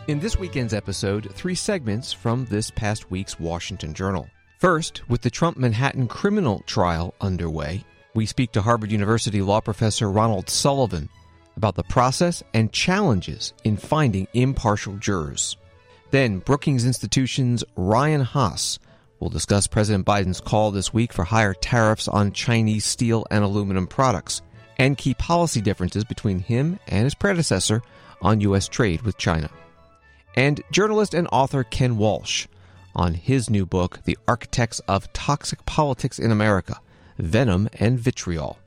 In this weekend's episode, 3 segments from this past week's Washington Journal. First, with the Trump Manhattan criminal trial underway, we speak to Harvard University law professor Ronald Sullivan about the process and challenges in finding impartial jurors. Then, Brookings Institution's Ryan Haas will discuss President Biden's call this week for higher tariffs on Chinese steel and aluminum products and key policy differences between him and his predecessor on U.S. trade with China. And journalist and author Ken Walsh on his new book, The Architects of Toxic Politics in America, Venom and Vitriol.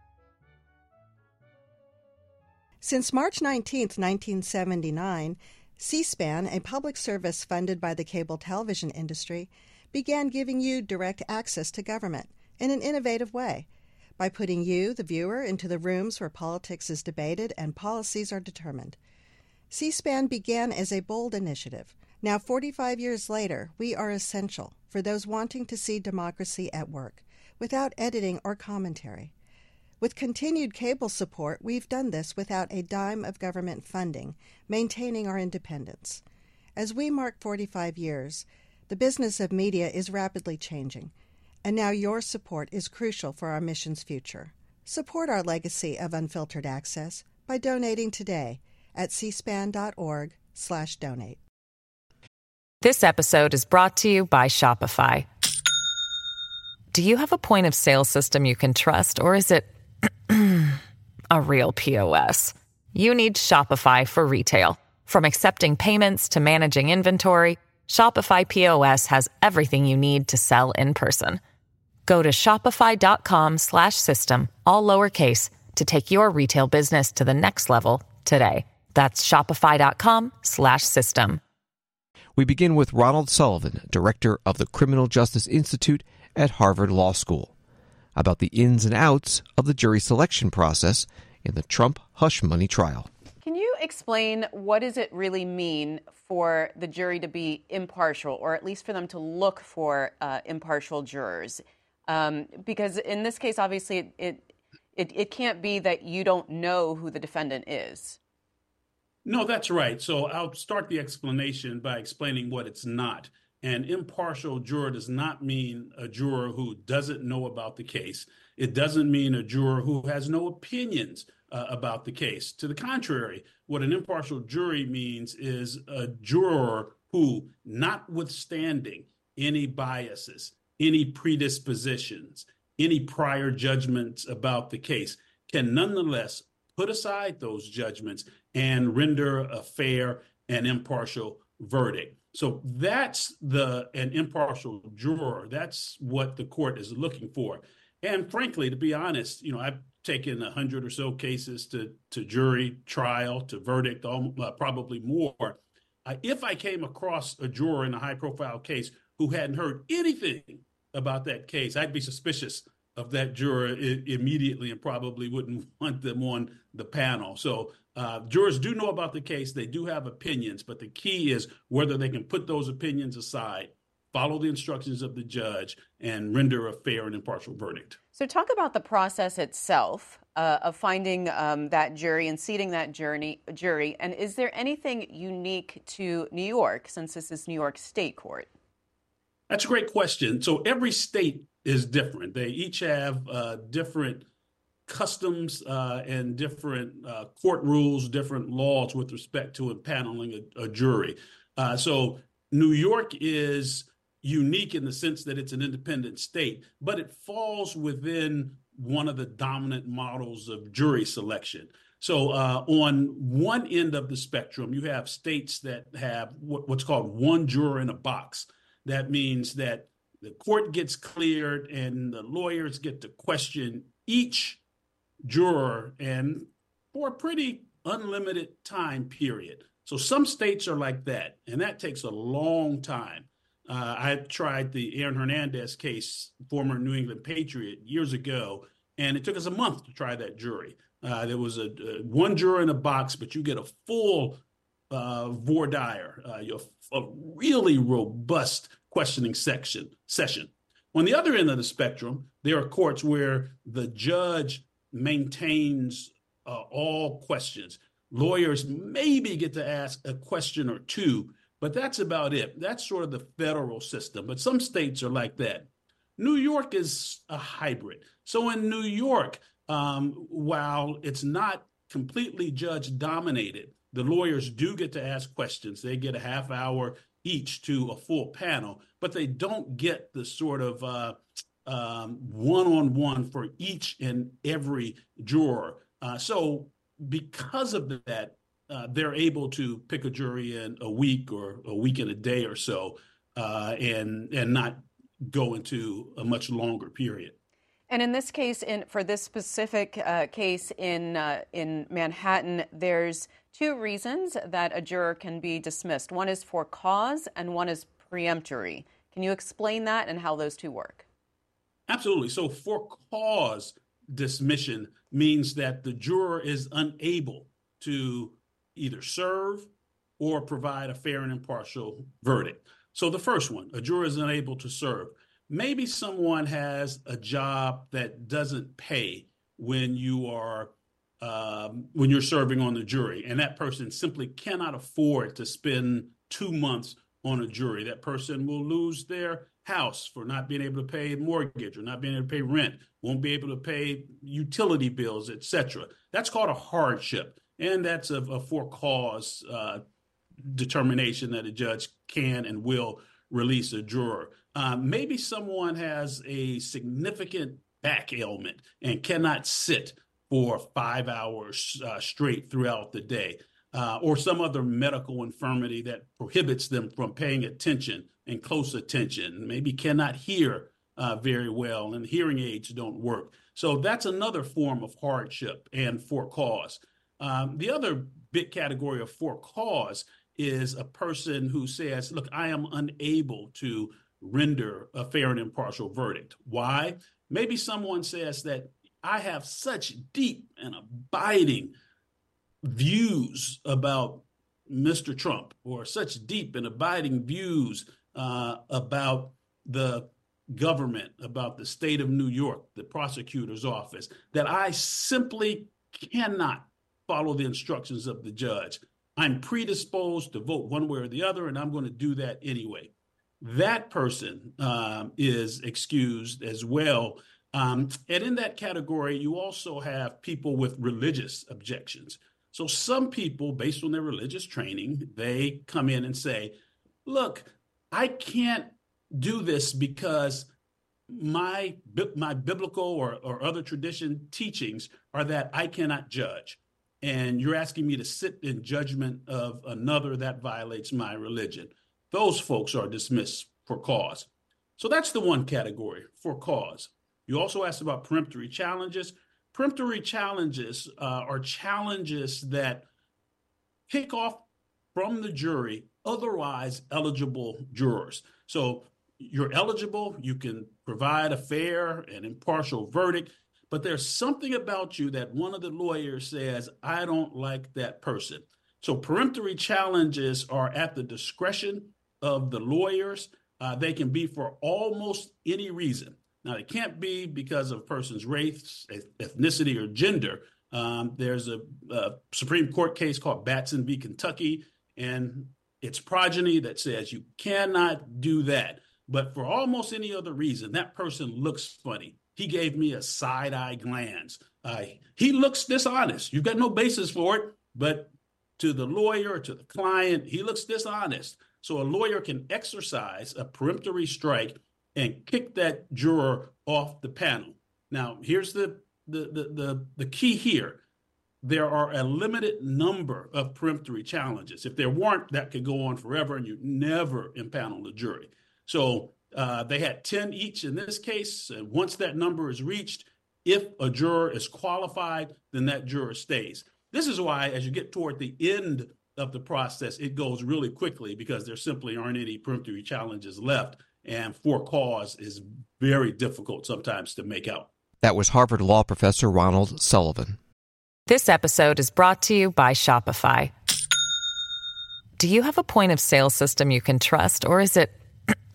Since March 19, 1979, C-SPAN, a public service funded by the cable television industry, began giving you direct access to government in an innovative way by putting you, the viewer, into the rooms where politics is debated and policies are determined. C-SPAN began as a bold initiative. Now, 45 years later, we are essential for those wanting to see democracy at work, without editing or commentary. With continued cable support, we've done this without a dime of government funding, maintaining our independence. As we mark 45 years, the business of media is rapidly changing, and now your support is crucial for our mission's future. Support our legacy of unfiltered access by donating today at cspan.org/donate. This episode is brought to you by Shopify. Do you have a point of sale system you can trust, or is it a real POS? You need Shopify for retail. From accepting payments to managing inventory, Shopify POS has everything you need to sell in person. Go to shopify.com/system, all lowercase, to take your retail business to the next level today. That's shopify.com/system. We begin with Ronald Sullivan, director of the Criminal Justice Institute at Harvard Law School, about the ins and outs of the jury selection process in the Trump hush money trial. Can you explain what does it really mean for the jury to be impartial, or at least for them to look for impartial jurors? Because in this case, obviously, it can't be that you don't know who the defendant is. No, that's right. So I'll start the explanation by explaining what it's not. An impartial juror does not mean a juror who doesn't know about the case. It doesn't mean a juror who has no opinions about the case. To the contrary, what an impartial jury means is a juror who, notwithstanding any biases, any predispositions, any prior judgments about the case, can nonetheless put aside those judgments and render a fair and impartial verdict. So that's an impartial juror. That's what the court is looking for. And frankly, to be honest, I've taken 100 or so cases to jury trial, to verdict, probably more. If I came across a juror in a high-profile case who hadn't heard anything about that case, I'd be suspicious of that juror immediately and probably wouldn't want them on the panel. So jurors do know about the case. They do have opinions, but the key is whether they can put those opinions aside, follow the instructions of the judge, and render a fair and impartial verdict. So talk about the process itself of finding that jury and seating that jury. And is there anything unique to New York, since this is New York State Court? That's a great question. So every state is different. They each have different customs and different court rules, different laws with respect to impaneling a jury. So New York is unique in the sense that it's an independent state, but it falls within one of the dominant models of jury selection. So on one end of the spectrum, you have states that have what's called one juror in a box. That means that the court gets cleared and the lawyers get to question each juror and for a pretty unlimited time period. So some states are like that, and that takes a long time. I tried the Aaron Hernandez case, former New England Patriot, years ago, and it took us a month to try that jury. There was one juror in a box, but you get a full voir dire, a really robust questioning session. On the other end of the spectrum, there are courts where the judge maintains all questions. Lawyers maybe get to ask a question or two, but that's about it. That's sort of the federal system, but some states are like that. New York is a hybrid. So in New York, while it's not completely judge-dominated, the lawyers do get to ask questions. They get a half hour each to a full panel, but they don't get the sort of one-on-one for each and every juror. So because of that, they're able to pick a jury in a week or a week and a day or so, and not go into a much longer period. And in this case, for this specific case in Manhattan, there's two reasons that a juror can be dismissed. One is for cause and one is preemptory. Can you explain that and how those two work? Absolutely. So for cause dismission means that the juror is unable to either serve or provide a fair and impartial verdict. So the first one, a juror is unable to serve. Maybe someone has a job that doesn't pay when you're serving on the jury, and that person simply cannot afford to spend 2 months on a jury. That person will lose their house for not being able to pay mortgage or not being able to pay rent, won't be able to pay utility bills, etc. That's called a hardship, and that's a for cause determination that a judge can and will release a juror. Maybe someone has a significant back ailment and cannot sit for 5 hours straight throughout the day, or some other medical infirmity that prohibits them from paying attention and close attention, maybe cannot hear very well and hearing aids don't work. So that's another form of hardship and for cause. The other big category of for cause is a person who says, look, I am unable to render a fair and impartial verdict. Why? Maybe someone says that I have such deep and abiding views about Mr. Trump, or such deep and abiding views about the government, about the state of New York, the prosecutor's office, that I simply cannot follow the instructions of the judge. I'm predisposed to vote one way or the other, and I'm going to do that anyway. That person is excused as well. And in that category, you also have people with religious objections. So some people, based on their religious training, they come in and say, look, I can't do this because my biblical or other tradition teachings are that I cannot judge. And you're asking me to sit in judgment of another that violates my religion. Those folks are dismissed for cause. So that's the one category, for cause. You also asked about peremptory challenges. Peremptory challenges are challenges that kick off from the jury otherwise eligible jurors. So you're eligible, you can provide a fair and impartial verdict, but there's something about you that one of the lawyers says, I don't like that person. So peremptory challenges are at the discretion of the lawyers. They can be for almost any reason. Now, it can't be because of a person's race, ethnicity, or gender. There's a Supreme Court case called Batson v. Kentucky, and its progeny that says you cannot do that. But for almost any other reason, that person looks funny. He gave me a side-eye glance. He looks dishonest. You've got no basis for it, but to the lawyer, to the client, he looks dishonest. So a lawyer can exercise a peremptory strike and kick that juror off the panel. Now, here's the key here. There are a limited number of peremptory challenges. If there weren't, that could go on forever and you'd never impanel the jury. So they had 10 each in this case. And once that number is reached, if a juror is qualified, then that juror stays. This is why, as you get toward the end of the process, it goes really quickly because there simply aren't any peremptory challenges left. And for cause is very difficult sometimes to make out. That was Harvard Law Professor Ronald Sullivan. This episode is brought to you by Shopify. Do you have a point of sale system you can trust, or is it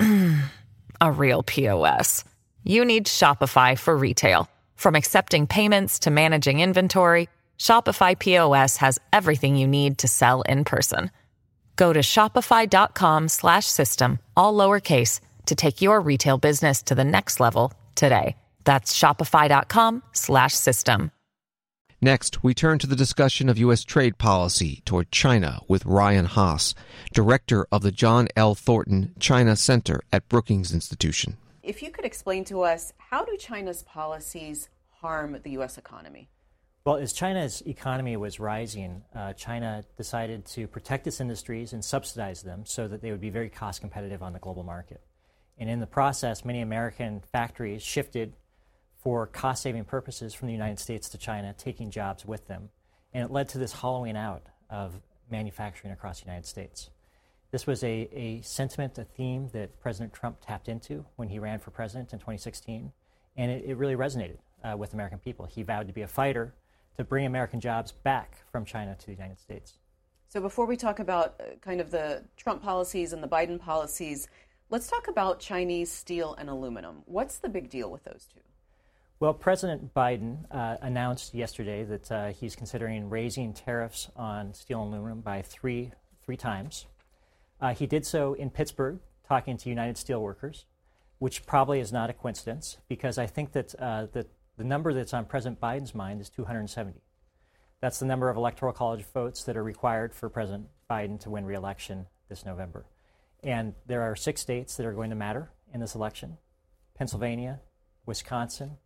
a real POS? You need Shopify for retail. From accepting payments to managing inventory, Shopify POS has everything you need to sell in person. Go to shopify.com/system, all lowercase, to take your retail business to the next level today. That's shopify.com/system. Next, we turn to the discussion of U.S. trade policy toward China with Ryan Haas, director of the John L. Thornton China Center at Brookings Institution. If you could explain to us, how do China's policies harm the U.S. economy? Well, as China's economy was rising, China decided to protect its industries and subsidize them so that they would be very cost competitive on the global market. And in the process, many American factories shifted for cost-saving purposes from the United States to China, taking jobs with them. And it led to this hollowing out of manufacturing across the United States. This was a sentiment, a theme that President Trump tapped into when he ran for president in 2016, and it really resonated with American people. He vowed to be a fighter to bring American jobs back from China to the United States. So before we talk about kind of the Trump policies and the Biden policies, let's talk about Chinese steel and aluminum. What's the big deal with those two? Well, President Biden announced yesterday that he's considering raising tariffs on steel and aluminum by three times. He did so in Pittsburgh, talking to United Steelworkers, which probably is not a coincidence, because I think that the number that's on President Biden's mind is 270. That's the number of Electoral College votes that are required for President Biden to win re-election this November. And there are 6 states that are going to matter in this election: Pennsylvania, Wisconsin,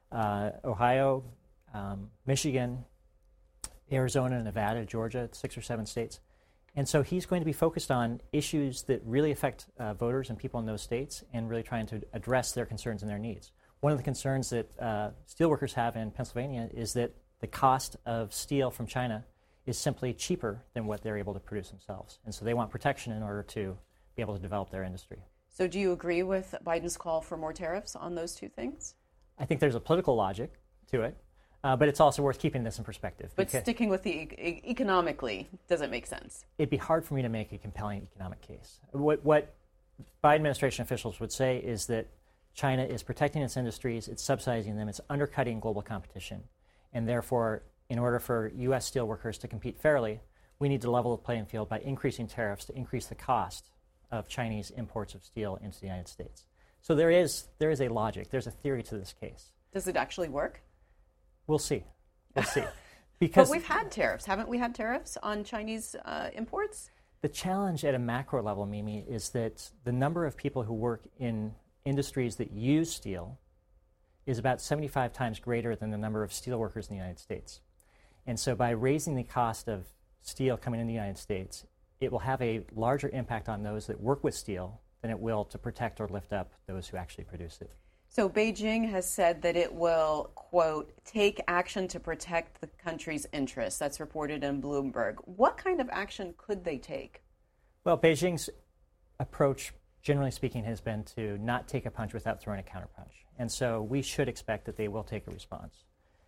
Ohio, Michigan, Arizona, Nevada, Georgia, 6 or 7 states. And so he's going to be focused on issues that really affect voters and people in those states, and really trying to address their concerns and their needs. One of the concerns that steelworkers have in Pennsylvania is that the cost of steel from China is simply cheaper than what they're able to produce themselves. And so they want protection in order to be able to develop their industry. So do you agree with Biden's call for more tariffs on those two things? I think there's a political logic to it, but it's also worth keeping this in perspective. But sticking with the economically, does it make sense? It'd be hard for me to make a compelling economic case. What Biden administration officials would say is that China is protecting its industries, it's subsidizing them, it's undercutting global competition, and therefore, in order for U.S. steelworkers to compete fairly, we need to level the playing field by increasing tariffs to increase the cost of Chinese imports of steel into the United States. So there is a logic, there's a theory to this case. Does it actually work? We'll see. Because but we've had tariffs, haven't we had tariffs on Chinese imports? The challenge at a macro level, Mimi, is that the number of people who work in industries that use steel is about 75 times greater than the number of steel workers in the United States. And so by raising the cost of steel coming into the United States, it will have a larger impact on those that work with steel than it will to protect or lift up those who actually produce it. So Beijing has said that it will, quote, take action to protect the country's interests. That's reported in Bloomberg. What kind of action could they take? Well, Beijing's approach, generally speaking, has been to not take a punch without throwing a counterpunch. And so we should expect that they will take a response.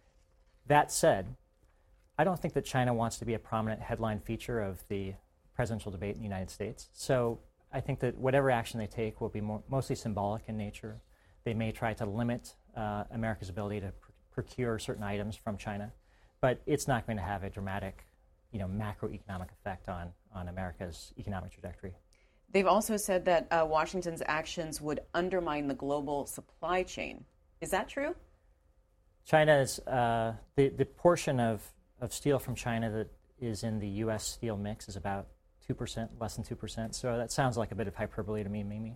That said, I don't think that China wants to be a prominent headline feature of the presidential debate in the United States. So I think that whatever action they take will be mostly symbolic in nature. They may try to limit America's ability to procure certain items from China, but it's not going to have a dramatic, macroeconomic effect on America's economic trajectory. They've also said that Washington's actions would undermine the global supply chain. Is that true? China's the portion of steel from China that is in the U.S. steel mix is about 2%, less than 2%. So that sounds like a bit of hyperbole to me, Mimi.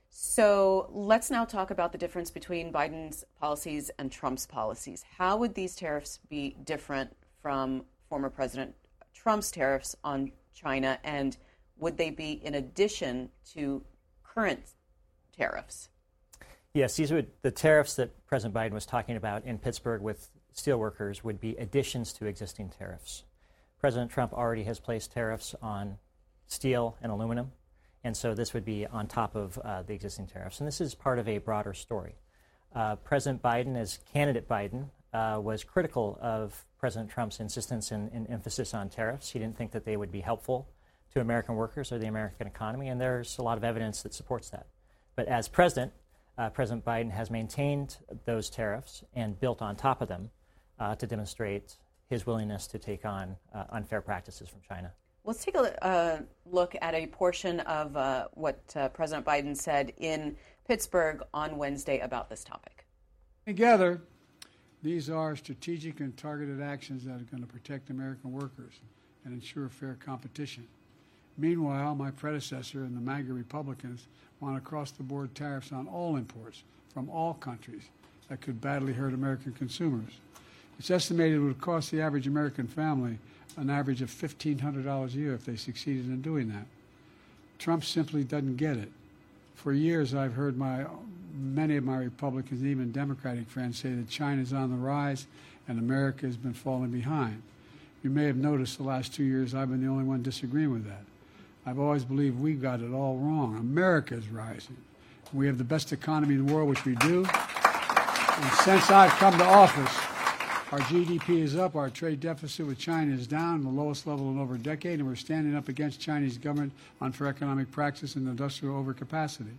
So let's now talk about the difference between Biden's policies and Trump's policies. How would these tariffs be different from former President Trump's tariffs on China, and would they be in addition to current tariffs? Yes, the tariffs that President Biden was talking about in Pittsburgh with steelworkers would be additions to existing tariffs. President Trump already has placed tariffs on steel and aluminum, and so this would be on top of the existing tariffs. And this is part of a broader story. President Biden, as candidate Biden, was critical of President Trump's insistence and emphasis on tariffs. He didn't think that they would be helpful to American workers or the American economy, and there's a lot of evidence that supports that. But as president, President Biden has maintained those tariffs and built on top of them to demonstrate his willingness to take on unfair practices from China. Let's take a look at a portion of what President Biden said in Pittsburgh on Wednesday about this topic. Together, these are strategic and targeted actions that are going to protect American workers and ensure fair competition. Meanwhile, my predecessor and the MAGA Republicans want across-the-board tariffs on all imports from all countries that could badly hurt American consumers. It's estimated it would cost the average American family an average of $1,500 a year if they succeeded in doing that. Trump simply doesn't get it. For years, I've heard many of my Republicans and even Democratic friends say that China's on the rise and America has been falling behind. You may have noticed the last 2 years I've been the only one disagreeing with that. I've always believed we got it all wrong. America is rising. We have the best economy in the world, which we do. And since I've come to office, our GDP is up, our trade deficit with China is down, the lowest level in over a decade, and we're standing up against Chinese government unfair economic practice and industrial overcapacity.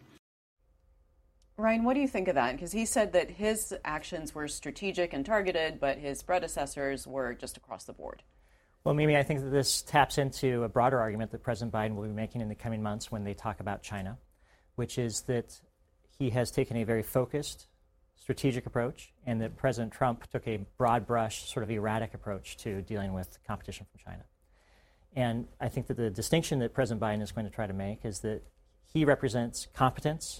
Ryan, what do you think of that? Because he said that his actions were strategic and targeted, but his predecessors were just across the board. Well, Mimi, I think that this taps into a broader argument that President Biden will be making in the coming months when they talk about China, which is that he has taken a very focused, strategic approach, and that President Trump took a broad brush, sort of erratic approach to dealing with competition from China. And I think that the distinction that President Biden is going to try to make is that he represents competence,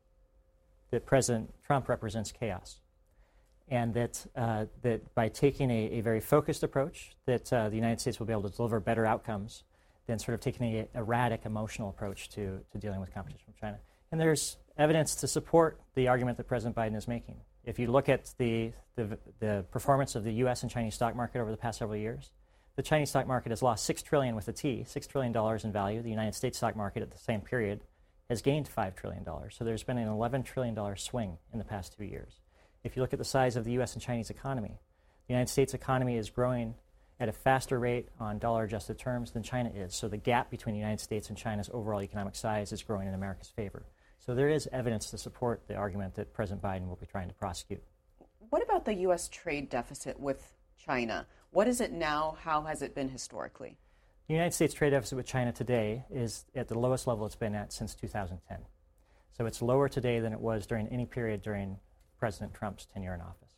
that President Trump represents chaos. And that by taking a very focused approach, that the United States will be able to deliver better outcomes than sort of taking an erratic, emotional approach to dealing with competition from China. And there's evidence to support the argument that President Biden is making. If you look at the performance of the U.S. and Chinese stock market over the past several years, the Chinese stock market has lost $6 trillion with a T, $6 trillion in value. The United States stock market at the same period has gained $5 trillion. So there's been an $11 trillion swing in the past 2 years. If you look at the size of the U.S. and Chinese economy, the United States economy is growing at a faster rate on dollar-adjusted terms than China is. So the gap between the United States and China's overall economic size is growing in America's favor. So there is evidence to support the argument that President Biden will be trying to prosecute. What about the U.S. trade deficit with China? What is it now? How has it been historically? The United States trade deficit with China today is at the lowest level it's been at since 2010. So it's lower today than it was during any period during President Trump's tenure in office.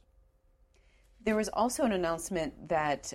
There was also an announcement that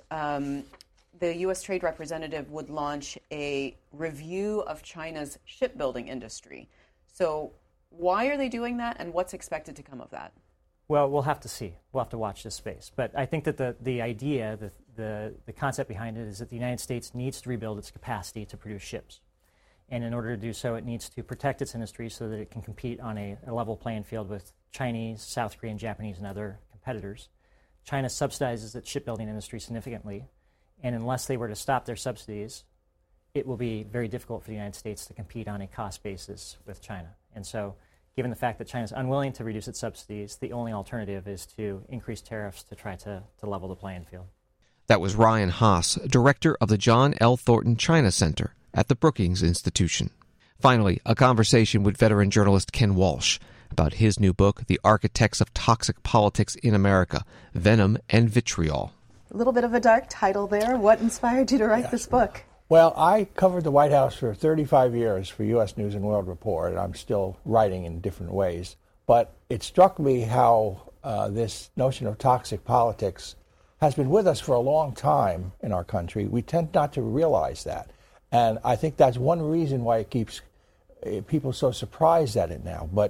the U.S. Trade Representative would launch a review of China's shipbuilding industry. So why are they doing that, and what's expected to come of that? Well, we'll have to see. We'll have to watch this space. But I think that the idea, the concept behind it is that the United States needs to rebuild its capacity to produce ships. And in order to do so, it needs to protect its industry so that it can compete on a level playing field with Chinese, South Korean, Japanese, and other competitors. China subsidizes its shipbuilding industry significantly, and unless they were to stop their subsidies, it will be very difficult for the United States to compete on a cost basis with China. And so, given the fact that China is unwilling to reduce its subsidies, the only alternative is to increase tariffs to try to level the playing field. That was Ryan Haas, director of the John L. Thornton China Center at the Brookings Institution. Finally, a conversation with veteran journalist Ken Walsh about his new book, The Architects of Toxic Politics in America, Venom and Vitriol. A little bit of a dark title there. What inspired you to write this book? Well, I covered the White House for 35 years for U.S. News and World Report, and I'm still writing in different ways. But it struck me how this notion of toxic politics has been with us for a long time in our country. We tend not to realize that. And I think that's one reason why it keeps people so surprised at it now. But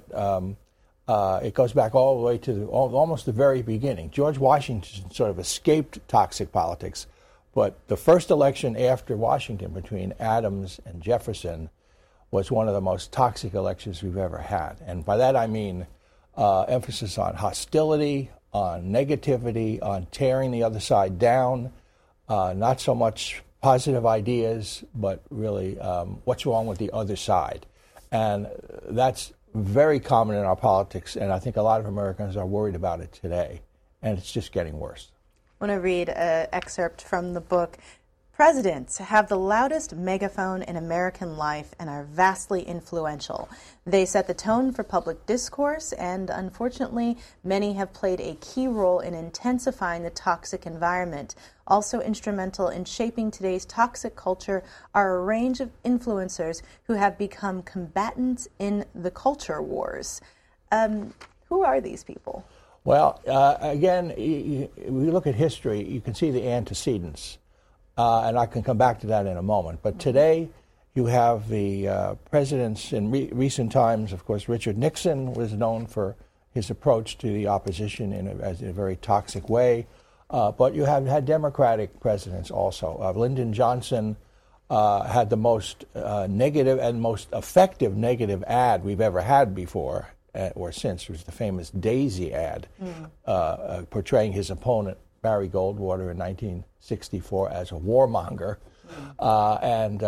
it goes back all the way to almost the very beginning. George Washington sort of escaped toxic politics. But the first election after Washington between Adams and Jefferson was one of the most toxic elections we've ever had. And by that I mean emphasis on hostility, on negativity, on tearing the other side down, not so much positive ideas, but really what's wrong with the other side. And that's very common in our politics, and I think a lot of Americans are worried about it today. And it's just getting worse. I want to read an excerpt from the book. Presidents have the loudest megaphone in American life and are vastly influential. They set the tone for public discourse, and unfortunately, many have played a key role in intensifying the toxic environment. Also instrumental in shaping today's toxic culture are a range of influencers who have become combatants in the culture wars. Who are these people? Well, again, we look at history, you can see the antecedents. And I can come back to that in a moment. But today, you have the presidents in recent times. Of course, Richard Nixon was known for his approach to the opposition in a very toxic way. But you have had Democratic presidents also. Lyndon Johnson had the most negative and most effective negative ad we've ever had before or since. It was the famous Daisy ad portraying his opponent, Barry Goldwater, in 1964 as a warmonger. And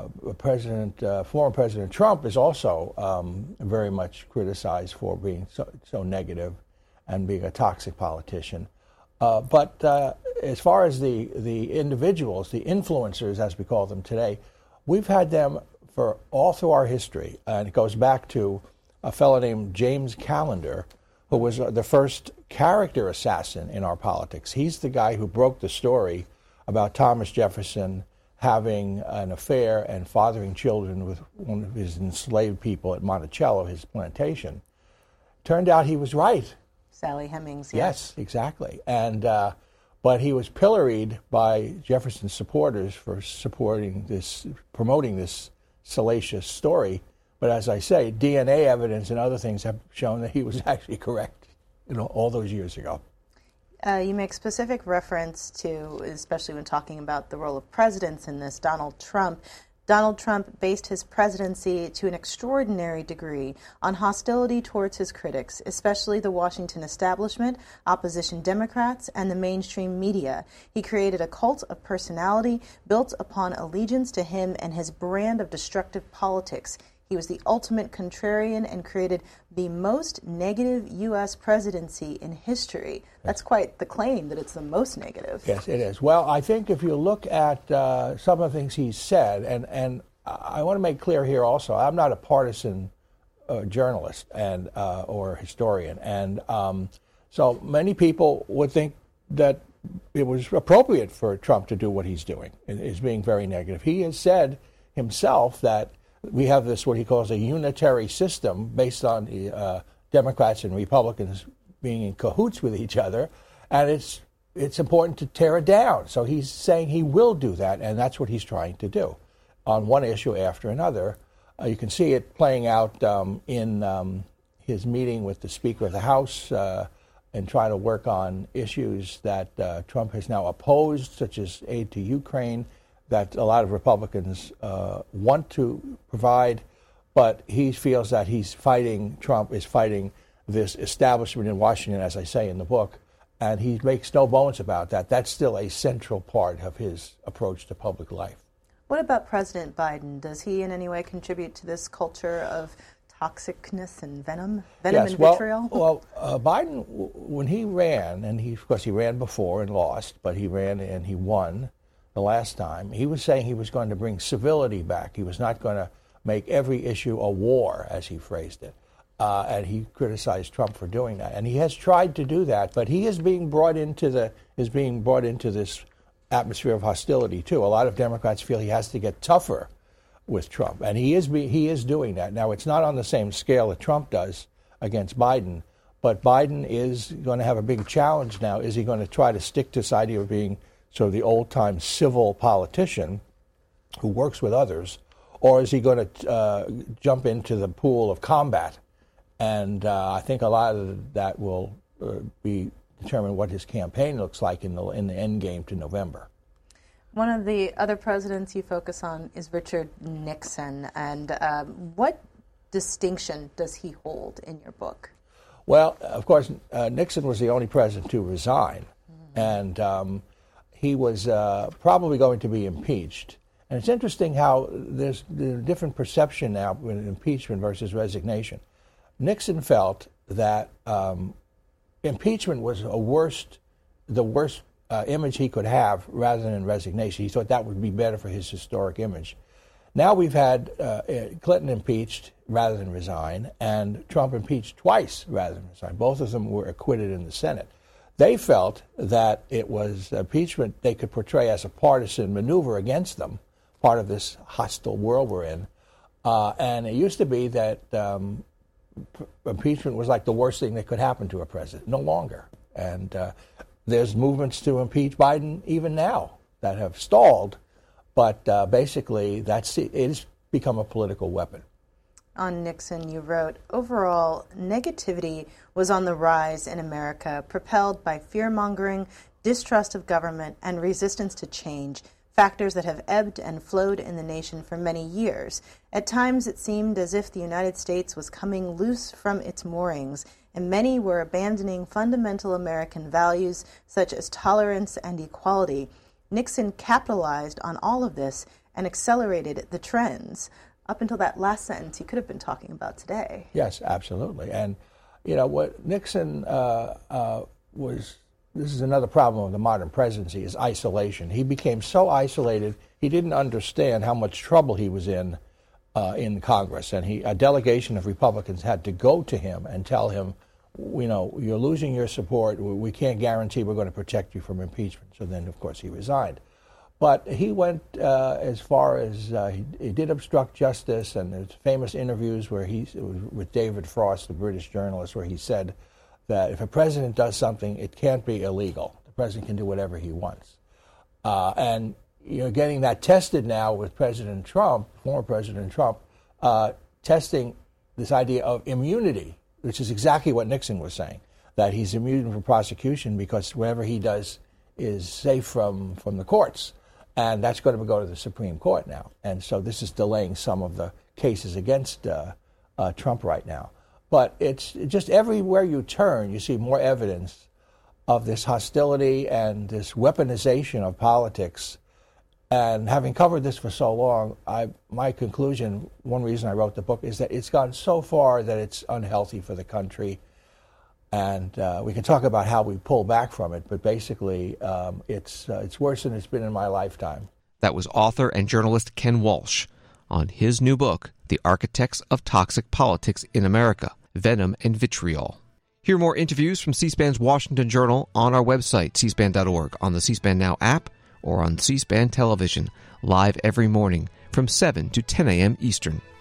former President Trump is also very much criticized for being so negative and being a toxic politician. But as far as the individuals, the influencers, as we call them today, we've had them for all through our history. And it goes back to a fellow named James Callender, who was the first character assassin in our politics. He's the guy who broke the story about Thomas Jefferson having an affair and fathering children with one of his enslaved people at Monticello, his plantation. Turned out he was right. Sally Hemings. Yes, exactly. And but he was pilloried by Jefferson's supporters for promoting this salacious story. But as I say, DNA evidence and other things have shown that he was actually correct, all those years ago. You make specific reference to, especially when talking about the role of presidents in this, Donald Trump. Donald Trump based his presidency to an extraordinary degree on hostility towards his critics, especially the Washington establishment, opposition Democrats, and the mainstream media. He created a cult of personality built upon allegiance to him and his brand of destructive politics. He was the ultimate contrarian and created the most negative U.S. presidency in history. That's quite the claim, that it's the most negative. Yes, it is. Well, I think if you look at some of the things he's said, and I want to make clear here also, I'm not a partisan journalist and or historian. And so many people would think that it was appropriate for Trump to do what he's doing, is being very negative. He has said himself that we have this, what he calls a unitary system based on the Democrats and Republicans being in cahoots with each other, and it's important to tear it down. So he's saying he will do that, and that's what he's trying to do on one issue after another. You can see it playing out in his meeting with the Speaker of the House and trying to work on issues that Trump has now opposed, such as aid to Ukraine, that a lot of Republicans want to provide, but he feels that Trump is fighting this establishment in Washington, as I say in the book, and he makes no bones about that. That's still a central part of his approach to public life. What about President Biden? Does he in any way contribute to this culture of toxicness and venom yes, and vitriol? Well, Biden, when he ran, and of course he ran before and lost, but he ran and he won the last time, he was saying he was going to bring civility back. He was not going to make every issue a war, as he phrased it. And he criticized Trump for doing that. And he has tried to do that, but he is being brought into this atmosphere of hostility too. A lot of Democrats feel he has to get tougher with Trump, and he is doing that. Now, it's not on the same scale that Trump does against Biden, but Biden is going to have a big challenge now. Is he going to try to stick to this idea of being sort of the old-time civil politician who works with others, or is he going to jump into the pool of combat? And I think a lot of that will be determine what his campaign looks like in the end game to November. One of the other presidents you focus on is Richard Nixon, and what distinction does he hold in your book? Well, of course, Nixon was the only president to resign, and he was probably going to be impeached. And it's interesting how there's a different perception now with impeachment versus resignation. Nixon felt that impeachment was the worst image he could have rather than resignation. He thought that would be better for his historic image. Now we've had Clinton impeached rather than resign, and Trump impeached twice rather than resign. Both of them were acquitted in the Senate. They felt that it was impeachment they could portray as a partisan maneuver against them, part of this hostile world we're in. And it used to be that impeachment was like the worst thing that could happen to a president. No longer. And there's movements to impeach Biden even now that have stalled. But basically, it's become a political weapon. On Nixon, you wrote, overall, negativity was on the rise in America, propelled by fear-mongering, distrust of government, and resistance to change, factors that have ebbed and flowed in the nation for many years. At times, it seemed as if the United States was coming loose from its moorings, and many were abandoning fundamental American values such as tolerance and equality. Nixon capitalized on all of this and accelerated the trends. Up until that last sentence, he could have been talking about today. Yes, absolutely. And, what Nixon was, this is another problem of the modern presidency, is isolation. He became so isolated, he didn't understand how much trouble he was in Congress. And a delegation of Republicans had to go to him and tell him, you're losing your support. We can't guarantee we're going to protect you from impeachment. So then, of course, he resigned. But he went as far as he did obstruct justice, and there's famous interviews where it was with David Frost, the British journalist, where he said that if a president does something, it can't be illegal. The president can do whatever he wants. And you're getting that tested now with President Trump, former President Trump, testing this idea of immunity, which is exactly what Nixon was saying, that he's immune from prosecution because whatever he does is safe from the courts. And that's going to go to the Supreme Court now. And so this is delaying some of the cases against Trump right now. But it's just everywhere you turn, you see more evidence of this hostility and this weaponization of politics. And having covered this for so long, my conclusion, one reason I wrote the book, is that it's gone so far that it's unhealthy for the country. And we can talk about how we pull back from it, but basically it's worse than it's been in my lifetime. That was author and journalist Ken Walsh on his new book, The Architects of Toxic Politics in America, Venom and Vitriol. Hear more interviews from C-SPAN's Washington Journal on our website, cspan.org, on the C-SPAN Now app, or on C-SPAN television, live every morning from 7 to 10 a.m. Eastern.